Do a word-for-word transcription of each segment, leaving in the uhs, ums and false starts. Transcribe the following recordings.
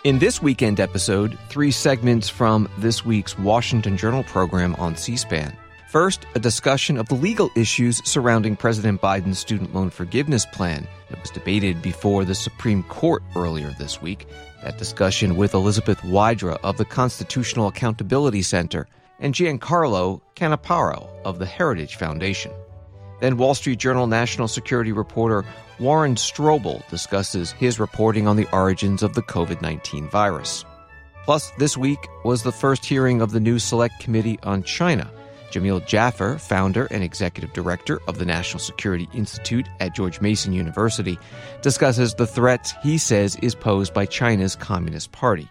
In this weekend episode, three segments from this week's Washington Journal program on C-SPAN. First, a discussion of the legal issues surrounding President Biden's student loan forgiveness plan that was debated before the Supreme Court earlier this week. That discussion with Elizabeth Wydra of the Constitutional Accountability Center and Giancarlo Canaparo of the Heritage Foundation. Then Wall Street Journal national security reporter Warren Strobel discusses his reporting on the origins of the covid nineteen virus. Plus, this week was the first hearing of the new Select Committee on China. Jamil Jaffer, founder and executive director of the National Security Institute at George Mason University, discusses the threats he says is posed by China's Communist Party.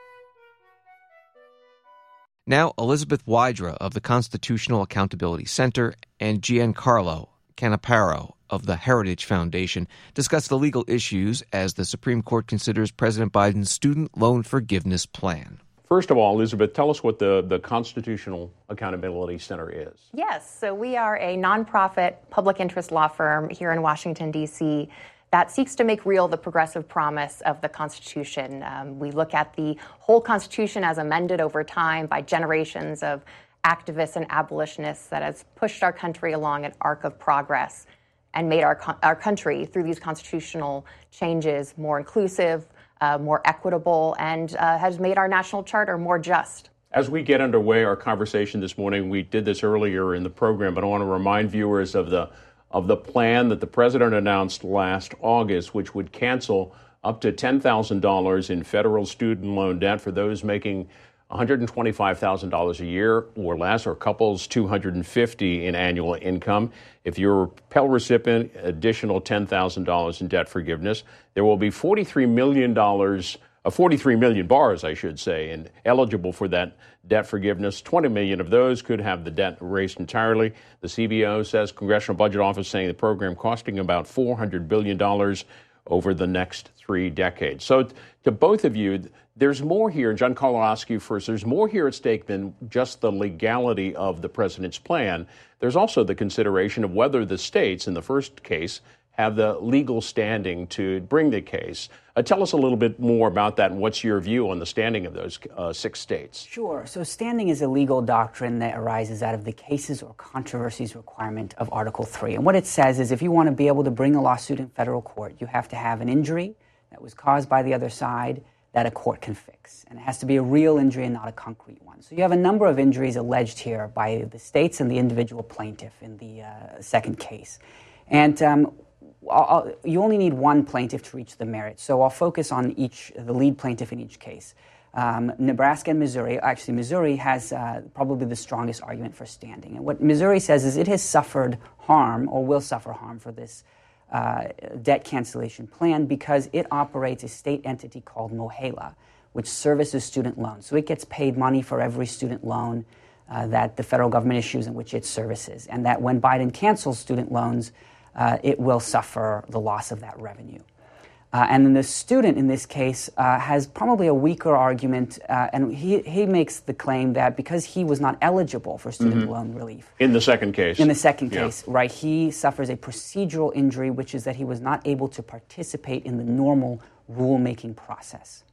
Now, Elizabeth Wydra of the Constitutional Accountability Center and Giancarlo Canaparo of the Heritage Foundation discuss the legal issues as the Supreme Court considers President Biden's student loan forgiveness plan. First of all, Elizabeth, tell us what the, the Constitutional Accountability Center is. Yes, so we are a nonprofit public interest law firm here in Washington, D C that seeks to make real the progressive promise of the Constitution. Um, we look at the whole Constitution as amended over time by generations of activists and abolitionists that has pushed our country along an arc of progress and made our our country, through these constitutional changes, more inclusive, uh, more equitable, and uh, has made our national charter more just. As we get underway our conversation this morning, we did this earlier in the program, but I want to remind viewers of the of the plan that the president announced last August, which would cancel up to ten thousand dollars in federal student loan debt for those making one hundred twenty-five thousand dollars a year or less, or couples two hundred fifty thousand dollars in annual income. If you're a Pell recipient, additional ten thousand dollars in debt forgiveness. There will be forty-three million dollars, uh, forty-three million bars, I should say, and eligible for that debt forgiveness. twenty million of those could have the debt erased entirely. The C B O says, Congressional Budget Office, saying the program costing about four hundred billion dollars over the next three decades. So to both of you, there's more here, and Giancarlo, I'll ask you first, there's more here at stake than just the legality of the president's plan. There's also the consideration of whether the states, in the first case, have the legal standing to bring the case. Uh, tell us a little bit more about that, and what's your view on the standing of those uh, six states? Sure. So standing is a legal doctrine that arises out of the cases or controversies requirement of Article three. And what it says is if you want to be able to bring a lawsuit in federal court, you have to have an injury that was caused by the other side that a court can fix. And it has to be a real injury and not a concrete one. So you have a number of injuries alleged here by the states and the individual plaintiff in the uh, second case. And um, I'll, you only need one plaintiff to reach the merits. So I'll focus on each, the lead plaintiff in each case. Um, Nebraska and Missouri, actually Missouri has uh, probably the strongest argument for standing. And what Missouri says is it has suffered harm or will suffer harm for this uh, debt cancellation plan because it operates a state entity called MOHELA, which services student loans. So it gets paid money for every student loan uh, that the federal government issues in which it services. And that when Biden cancels student loans, Uh, it will suffer the loss of that revenue. Uh, and then the student in this case uh, has probably a weaker argument, uh, and he, he makes the claim that because he was not eligible for student mm-hmm. loan relief. In the second case. In the second yeah. case, right, he suffers a procedural injury, which is that he was not able to participate in the normal rulemaking process.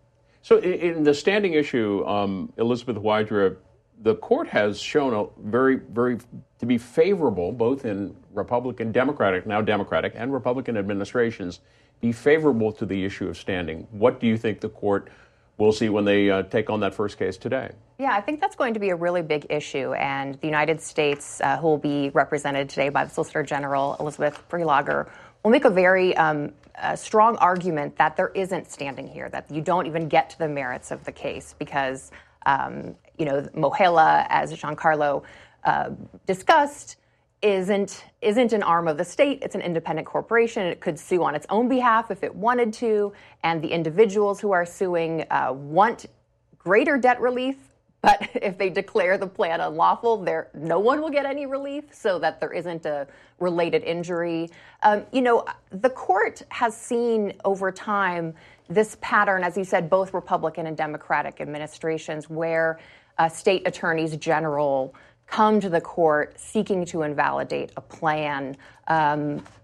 So in, in the standing issue, um, Elizabeth Wydra, the court has shown a very, very to be favorable, both in Republican, Democratic, now Democratic, and Republican administrations, be favorable to the issue of standing. What do you think the court will see when they uh, take on that first case today? Yeah, I think that's going to be a really big issue, and the United States, uh, who will be represented today by the Solicitor General Elizabeth Freelager, will make a very um, uh, strong argument that there isn't standing here, that you don't even get to the merits of the case because Um, you know, MOHELA, as Giancarlo uh, discussed, isn't isn't an arm of the state. It's an independent corporation. It could sue on its own behalf if it wanted to, and the individuals who are suing uh, want greater debt relief. But if they declare the plan unlawful, there no one will get any relief, so that there isn't a related injury. Um, you know, the court has seen over time this pattern, as you said, both Republican and Democratic administrations, where uh, state attorneys general come to the court seeking to invalidate a plan um,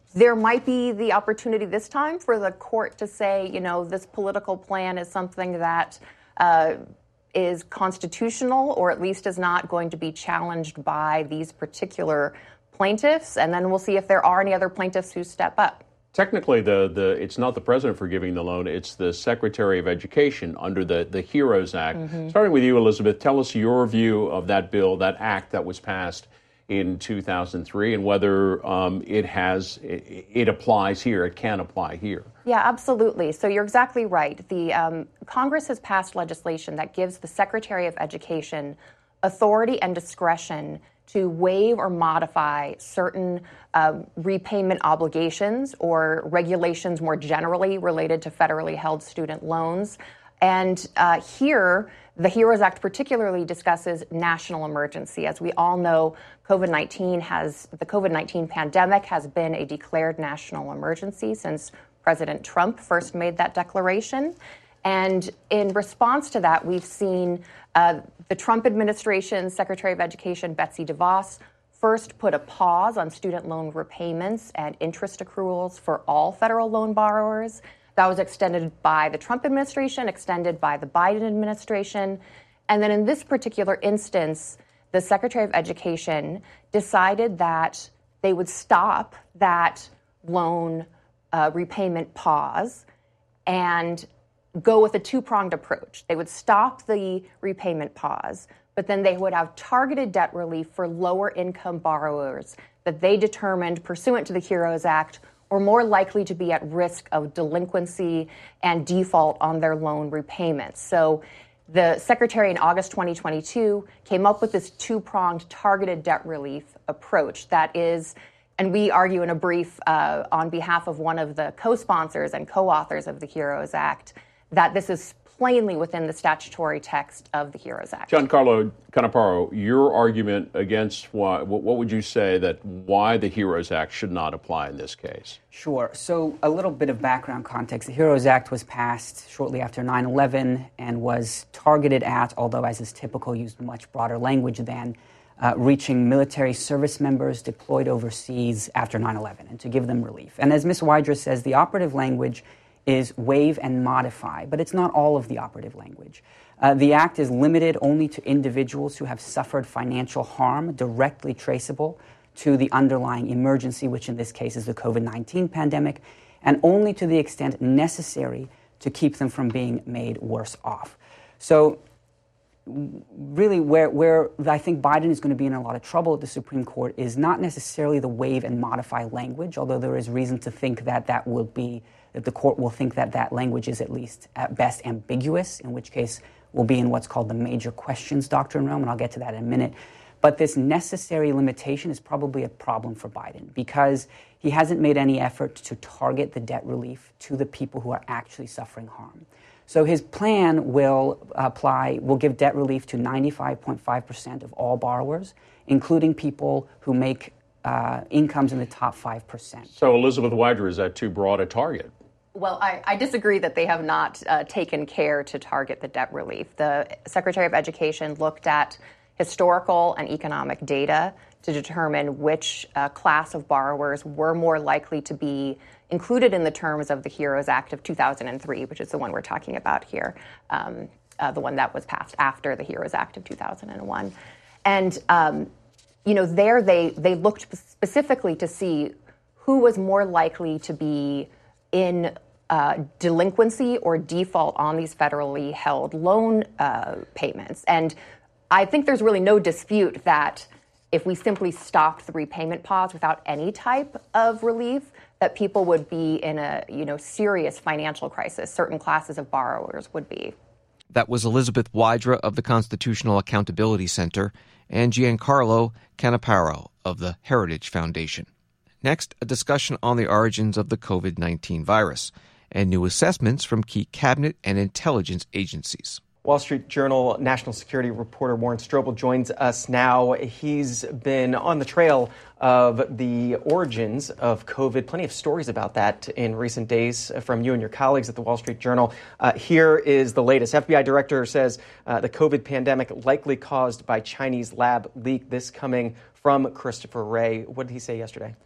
there might be the opportunity this time for the court to say, you know, this political plan is something that uh, is constitutional, or at least is not going to be challenged by these particular plaintiffs. And then we'll see if there are any other plaintiffs who step up. Technically, the, the it's not the president forgiving the loan, it's the Secretary of Education under the, the HEROES Act. Mm-hmm. Starting with you, Elizabeth, tell us your view of that bill, that act that was passed in two thousand three, and whether um, it has, it, it applies here, it can apply here. Yeah, absolutely. So you're exactly right. The um, Congress has passed legislation that gives the Secretary of Education authority and discretion to waive or modify certain uh, repayment obligations or regulations more generally related to federally held student loans. And uh, here, the HEROES Act particularly discusses national emergency. As we all know, COVID nineteen has, the COVID nineteen pandemic has been a declared national emergency since President Trump first made that declaration. And in response to that, we've seen uh, the Trump administration's Secretary of Education, Betsy DeVos, first put a pause on student loan repayments and interest accruals for all federal loan borrowers. That was extended by the Trump administration, extended by the Biden administration. And then in this particular instance, the Secretary of Education decided that they would stop that loan uh, repayment pause and go with a two-pronged approach. They would stop the repayment pause, but then they would have targeted debt relief for lower-income borrowers that they determined, pursuant to the HEROES Act, or more likely to be at risk of delinquency and default on their loan repayments. So the Secretary in August twenty twenty-two came up with this two-pronged targeted debt relief approach that is, and we argue in a brief uh, on behalf of one of the co-sponsors and co-authors of the HEROES Act, that this is plainly within the statutory text of the HEROES Act. Giancarlo Canaparo, your argument against why, what would you say that why the HEROES Act should not apply in this case? Sure. So a little bit of background context. The HEROES Act was passed shortly after nine eleven and was targeted at, although as is typical, used much broader language than, uh, reaching military service members deployed overseas after nine eleven and to give them relief. And as Miz Wydra says, the operative language is waive and modify, but it's not all of the operative language. Uh, the Act is limited only to individuals who have suffered financial harm directly traceable to the underlying emergency, which in this case is the COVID nineteen pandemic, and only to the extent necessary to keep them from being made worse off. So really where, where I think Biden is going to be in a lot of trouble at the Supreme Court is not necessarily the waive and modify language, although there is reason to think that that will be that the court will think that that language is at least at best ambiguous, in which case we'll be in what's called the major questions doctrine realm, and I'll get to that in a minute. But this necessary limitation is probably a problem for Biden because he hasn't made any effort to target the debt relief to the people who are actually suffering harm. So his plan will apply, will give debt relief to ninety-five point five percent of all borrowers, including people who make uh, incomes in the top five percent. So Elizabeth Wydra, is that too broad a target? Well, I, I disagree that they have not uh, taken care to target the debt relief. The Secretary of Education looked at historical and economic data to determine which uh, class of borrowers were more likely to be included in the terms of the HEROES Act of two thousand three, which is the one we're talking about here, um, uh, the one that was passed after the HEROES Act of two thousand one. And, um, you know, there they, they looked specifically to see who was more likely to be in uh, delinquency or default on these federally held loan uh, payments. And I think there's really no dispute that if we simply stopped the repayment pause without any type of relief, that people would be in a, you know, serious financial crisis. Certain classes of borrowers would be. That was Elizabeth Wydra of the Constitutional Accountability Center and Giancarlo Canaparo of the Heritage Foundation. Next, a discussion on the origins of the COVID nineteen virus and new assessments from key cabinet and intelligence agencies. Wall Street Journal national security reporter Warren Strobel joins us now. He's been on the trail of the origins of COVID. Plenty of stories about that in recent days from you and your colleagues at the Wall Street Journal. Uh, here is the latest. F B I director says uh, the COVID pandemic likely caused by Chinese lab leak. This coming from Christopher Wray. What did he say yesterday?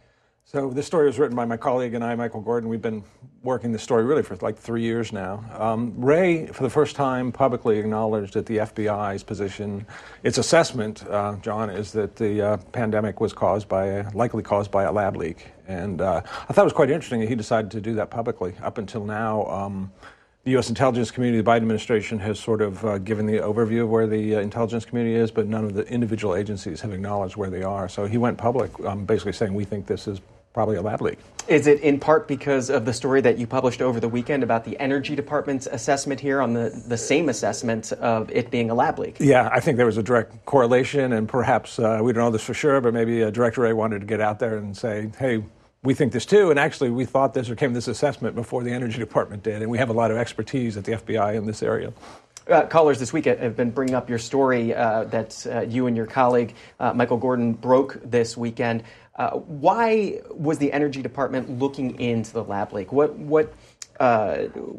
So this story was written by my colleague and I, Michael Gordon. We've been working this story really for like three years now. Um, Wray, for the first time, publicly acknowledged that the F B I's position, its assessment, uh, John, is that the uh, pandemic was caused by, a, likely caused by a lab leak. And uh, I thought it was quite interesting that he decided to do that publicly. Up until now, um, the U S intelligence community, the Biden administration, has sort of uh, given the overview of where the uh, intelligence community is, but none of the individual agencies have acknowledged where they are. So he went public, um, basically saying, we think this is probably a lab leak. Is it in part because of the story that you published over the weekend about the Energy Department's assessment here on the, the same assessment of it being a lab leak? Yeah, I think there was a direct correlation, and perhaps, uh, we don't know this for sure, but maybe uh, Director Wray wanted to get out there and say, hey, we think this too, and actually we thought this or came this assessment before the Energy Department did, and we have a lot of expertise at the F B I in this area. Uh, callers this week have been bringing up your story uh, that uh, you and your colleague, uh, Michael Gordon, broke this weekend. Uh, why was the Energy Department looking into the lab leak? What, what, uh,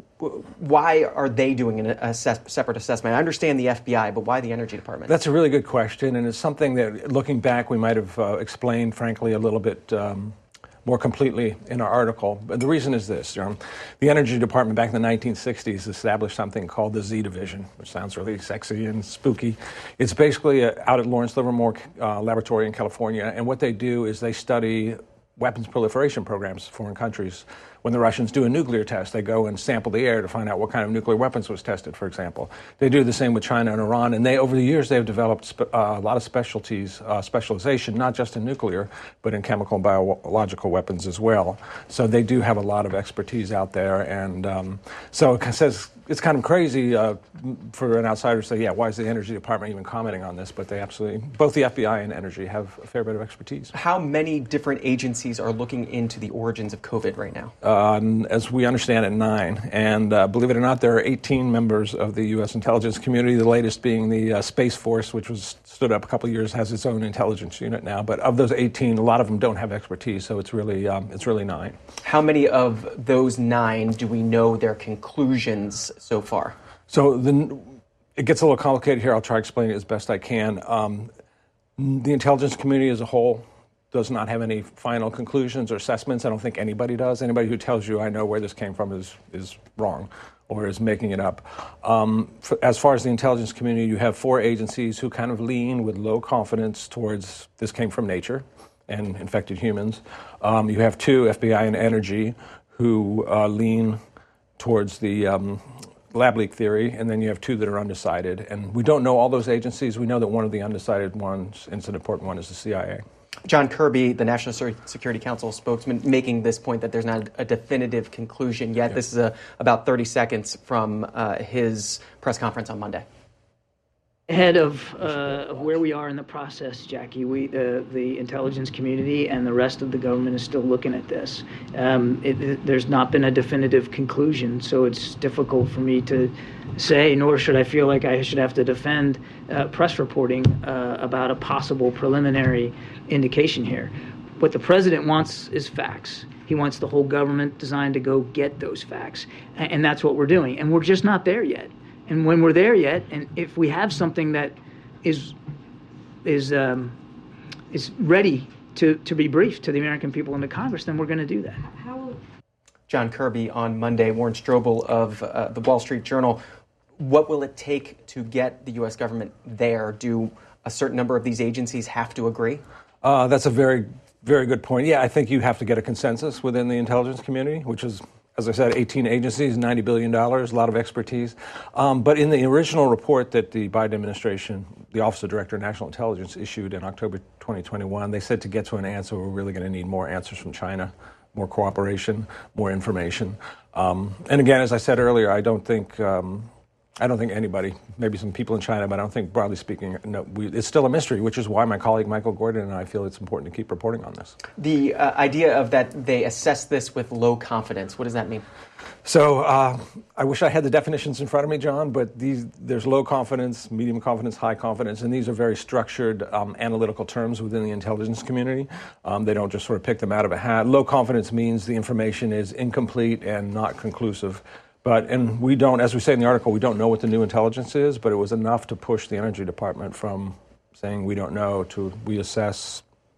why are they doing an, a se- separate assessment? I understand the F B I, but why the Energy Department? That's a really good question, and it's something that, looking back, we might have uh, explained, frankly, a little bit um, more completely in our article. But the reason is this, John. The Energy Department back in the nineteen sixties established something called the Z Division, which sounds really sexy and spooky. It's basically uh, out at Lawrence Livermore uh, Laboratory in California, and what they do is they study weapons proliferation programs in foreign countries. When the Russians do a nuclear test, they go and sample the air to find out what kind of nuclear weapons was tested, for example. They do the same with China and Iran, and they, over the years, they have developed spe- uh, a lot of specialties, uh, specialization, not just in nuclear, but in chemical and biological weapons as well. So they do have a lot of expertise out there, and um, so it says it's kind of crazy uh, for an outsider to say, yeah, why is the Energy Department even commenting on this? But they absolutely, both the F B I and Energy have a fair bit of expertise. How many different agencies are looking into the origins of COVID right now? Uh, as we understand it, nine. And uh, believe it or not, there are eighteen members of the U S intelligence community, the latest being the uh, Space Force, which was stood up a couple of years, has its own intelligence unit now. But of those eighteen, a lot of them don't have expertise, so it's really, um, it's really nine. How many of those nine do we know their conclusions so far? So the, it gets a little complicated here. I'll try to explain it as best I can. Um, the intelligence community as a whole does not have any final conclusions or assessments. I don't think anybody does. Anybody who tells you I know where this came from is is wrong or is making it up. Um, for, as far as the intelligence community, you have four agencies who kind of lean with low confidence towards this came from nature and infected humans. Um, you have two, F B I and Energy, who uh, lean towards the um, lab leak theory, and then you have two that are undecided. And we don't know all those agencies. We know that one of the undecided ones, and it's an important one, is the C I A. John Kirby, the National Security Council spokesman, making this point that there's not a definitive conclusion yet. Yeah. This is a, about thirty seconds from uh, his press conference on Monday. Ahead of, uh, of where we are in the process, Jackie, we, uh, the intelligence community and the rest of the government is still looking at this. Um, it, it, there's not been a definitive conclusion, so it's difficult for me to say, nor should I feel like I should have to defend uh, press reporting uh, about a possible preliminary indication here. What the president wants is facts. He wants the whole government designed to go get those facts, and, and that's what we're doing. And we're just not there yet. And when we're there yet, and if we have something that is is um, is ready to, to be briefed to the American people and to Congress, then we're going to do that. John Kirby on Monday, Warren Strobel of uh, the Wall Street Journal. What will it take to get the U S government there? Do a certain number of these agencies have to agree? Uh, that's a very, very good point. Yeah, I think you have to get a consensus within the intelligence community, which is, as I said, eighteen agencies, ninety billion dollars, a lot of expertise. Um, but in the original report that the Biden administration, the Office of Director of National Intelligence, issued in October twenty twenty-one, they said to get to an answer, we're really going to need more answers from China, more cooperation, more information. Um, and again, as I said earlier, I don't think... Um, I don't think anybody, maybe some people in China, but I don't think, broadly speaking, no, we, it's still a mystery, which is why my colleague Michael Gordon and I feel it's important to keep reporting on this. The uh, idea of that they assess this with low confidence, what does that mean? So uh, I wish I had the definitions in front of me, John, but these, there's low confidence, medium confidence, high confidence, and these are very structured um, analytical terms within the intelligence community. Um, they don't just sort of pick them out of a hat. Low confidence means the information is incomplete and not conclusive. But, and we don't, as we say in the article, we don't know what the new intelligence is, but it was enough to push the Energy Department from saying we don't know to we assess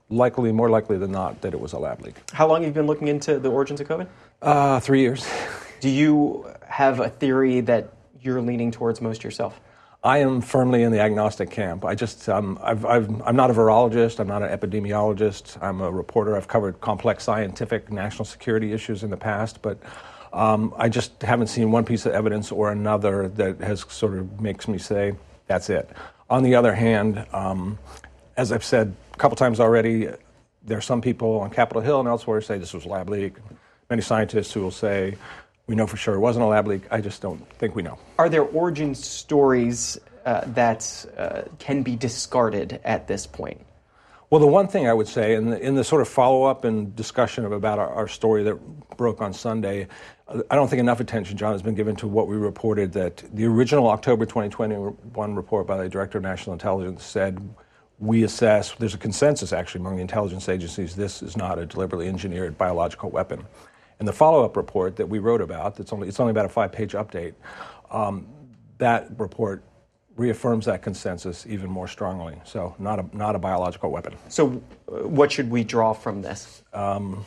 likely, more likely than not, that it was a lab leak. How long have you been looking into the origins of COVID? Uh, three years. Do you have a theory that you're leaning towards most yourself? I am firmly in the agnostic camp. I just, um, I've, I've, I'm not a virologist. I'm not an epidemiologist. I'm a reporter. I've covered complex scientific national security issues in the past, but um, I just haven't seen one piece of evidence or another that has sort of makes me say, that's it. On the other hand, um, as I've said a couple times already, there are some people on Capitol Hill and elsewhere who say this was a lab leak. Many scientists who will say, we know for sure it wasn't a lab leak. I just don't think we know. Are there origin stories uh, that uh, can be discarded at this point? Well, the one thing I would say, in the, in the sort of follow-up and discussion of about our, our story that broke on Sunday, I don't think enough attention, John, has been given to what we reported, that the original October twenty twenty-one report by the Director of National Intelligence said, we assess, there's a consensus actually among the intelligence agencies, this is not a deliberately engineered biological weapon. And the follow-up report that we wrote about, that's only, it's only about a five-page update, um, that report reaffirms that consensus even more strongly. So not a, not a biological weapon. So uh, what should we draw from this? Um,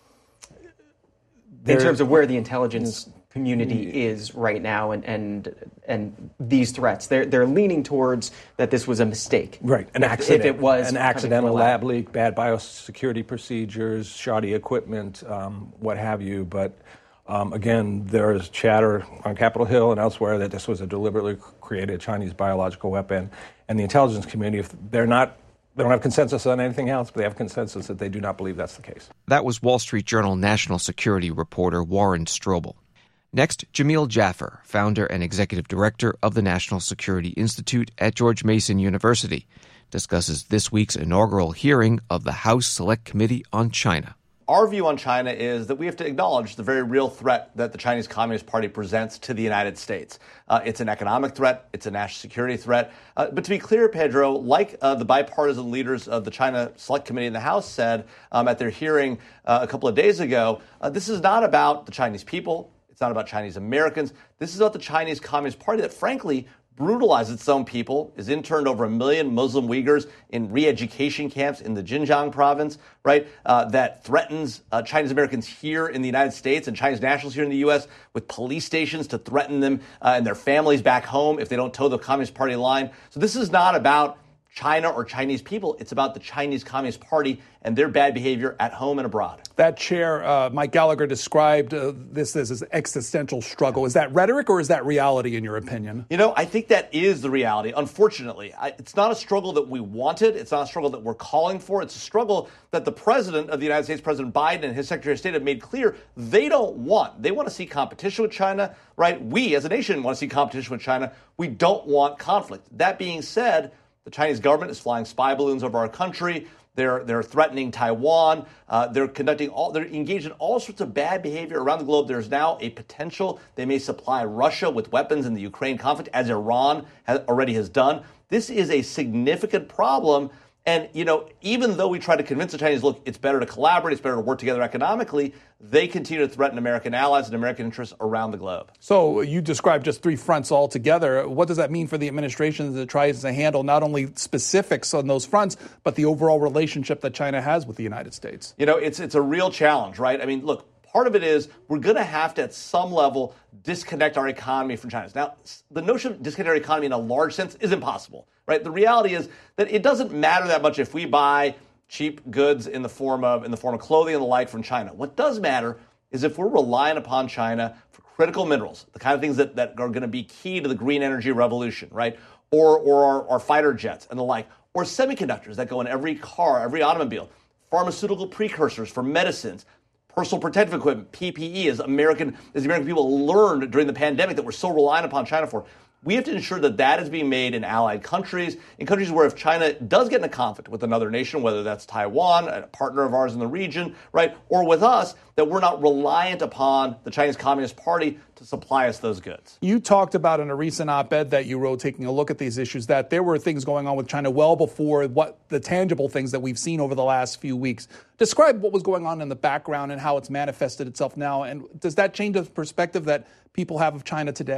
in terms of where the intelligence community is right now and and and these threats, they're they're leaning towards that this was a mistake. Right, an if, accident. If it was an accidental lab. lab leak, bad biosecurity procedures, shoddy equipment, um, what have you. But um, again, there is chatter on Capitol Hill and elsewhere that this was a deliberately created Chinese biological weapon. And the intelligence community, if they're not, they don't have consensus on anything else, but they have consensus that they do not believe that's the case. That was Wall Street Journal national security reporter Warren Strobel. Next, Jamil Jaffer, founder and executive director of the National Security Institute at George Mason University, discusses this week's inaugural hearing of the House Select Committee on China. Our view on China is that we have to acknowledge the very real threat that the Chinese Communist Party presents to the United States. Uh, it's an economic threat. It's a national security threat. Uh, but to be clear, Pedro, like uh, the bipartisan leaders of the China Select Committee in the House said um, at their hearing uh, a couple of days ago, uh, this is not about the Chinese people. It's not about Chinese Americans. This is about the Chinese Communist Party that, frankly, brutalized its own people, has interned over a million Muslim Uyghurs in re-education camps in the Xinjiang province, right, uh, that threatens uh, Chinese Americans here in the United States and Chinese nationals here in the U S with police stations to threaten them uh, and their families back home if they don't toe the Communist Party line. So this is not about China or Chinese people. It's about the Chinese Communist Party and their bad behavior at home and abroad. That chair, uh, Mike Gallagher, described uh, this as an existential struggle. Is that rhetoric or is that reality in your opinion? You know, I think that is the reality. Unfortunately, I, it's not a struggle that we wanted. It's not a struggle that we're calling for. It's a struggle that the president of the United States, President Biden, and his Secretary of State have made clear they don't want. They want to see competition with China, right? We as a nation want to see competition with China. We don't want conflict. That being said, the Chinese government is flying spy balloons over our country. They're they're threatening Taiwan. Uh, they're conducting all. They're engaged in all sorts of bad behavior around the globe. There's now a potential they may supply Russia with weapons in the Ukraine conflict, as Iran has, already has done. This is a significant problem. And, you know, even though we try to convince the Chinese, look, it's better to collaborate, it's better to work together economically, they continue to threaten American allies and American interests around the globe. So you described just three fronts altogether. What does that mean for the administration that tries to handle not only specifics on those fronts, but the overall relationship that China has with the United States? You know, it's it's a real challenge, right? I mean, look, part of it is we're going to have to, at some level, disconnect our economy from China's. Now, the notion of disconnect our economy in a large sense is impossible, right? The reality is that it doesn't matter that much if we buy cheap goods in the form of in the form of clothing and the like from China. What does matter is if we're relying upon China for critical minerals, the kind of things that, that are going to be key to the green energy revolution, right? Or or our, our fighter jets and the like, or semiconductors that go in every car, every automobile, pharmaceutical precursors for medicines, personal protective equipment, P P E, as American as the American people learned during the pandemic that we're so reliant upon China for. We have to ensure that that is being made in allied countries, in countries where if China does get in a conflict with another nation, whether that's Taiwan, a partner of ours in the region, right, or with us, that we're not reliant upon the Chinese Communist Party to supply us those goods. You talked about in a recent op-ed that you wrote, taking a look at these issues, that there were things going on with China well before what the tangible things that we've seen over the last few weeks. Describe what was going on in the background and how it's manifested itself now. And does that change the perspective that people have of China today?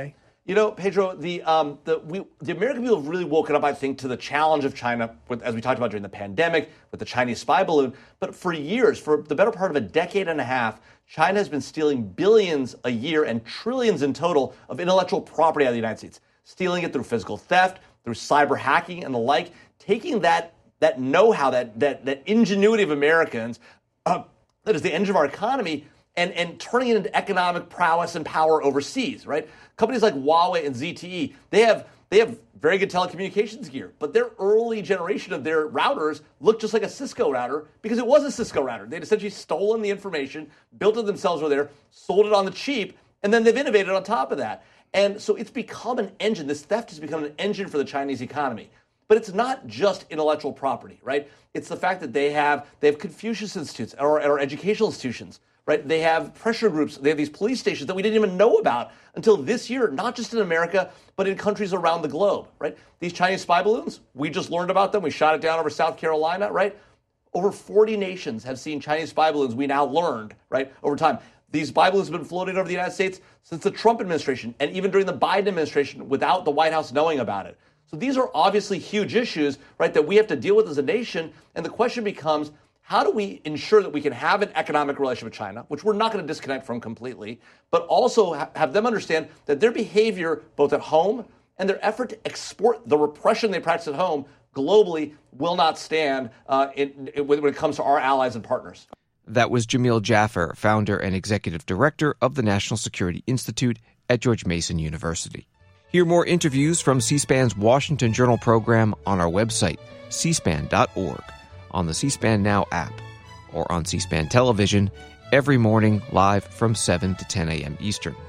You know, Pedro, the um, the we the American people have really woken up, I think, to the challenge of China, with, as we talked about during the pandemic, with the Chinese spy balloon. But for years, for the better part of a decade and a half, China has been stealing billions a year and trillions in total of intellectual property out of the United States, stealing it through physical theft, through cyber hacking and the like, taking that that know-how, that that that ingenuity of Americans, uh, that is the engine of our economy, and, and turning it into economic prowess and power overseas, right? Companies like Huawei and Z T E, they have they have very good telecommunications gear, but their early generation of their routers looked just like a Cisco router because it was a Cisco router. They'd essentially stolen the information, built it themselves over there, sold it on the cheap, and then they've innovated on top of that. And so it's become an engine. This theft has become an engine for the Chinese economy. But it's not just intellectual property, right? It's the fact that they have they have Confucius Institutes or, or educational institutions, right? They have pressure groups. They have these police stations that we didn't even know about until this year, not just in America, but in countries around the globe, right? These Chinese spy balloons, we just learned about them. We shot it down over South Carolina, right? Over forty nations have seen Chinese spy balloons, we now learned, right, over time. These spy balloons have been floating over the United States since the Trump administration and even during the Biden administration without the White House knowing about it. So these are obviously huge issues, right, that we have to deal with as a nation. And the question becomes, how do we ensure that we can have an economic relationship with China, which we're not going to disconnect from completely, but also ha- have them understand that their behavior, both at home and their effort to export the repression they practice at home globally, will not stand uh, in, in, when it comes to our allies and partners. That was Jamil Jaffer, founder and executive director of the National Security Institute at George Mason University. Hear more interviews from C-SPAN's Washington Journal program on our website, c span dot org, on the C-SPAN Now app, or on C-SPAN Television every morning live from seven to ten a.m. Eastern.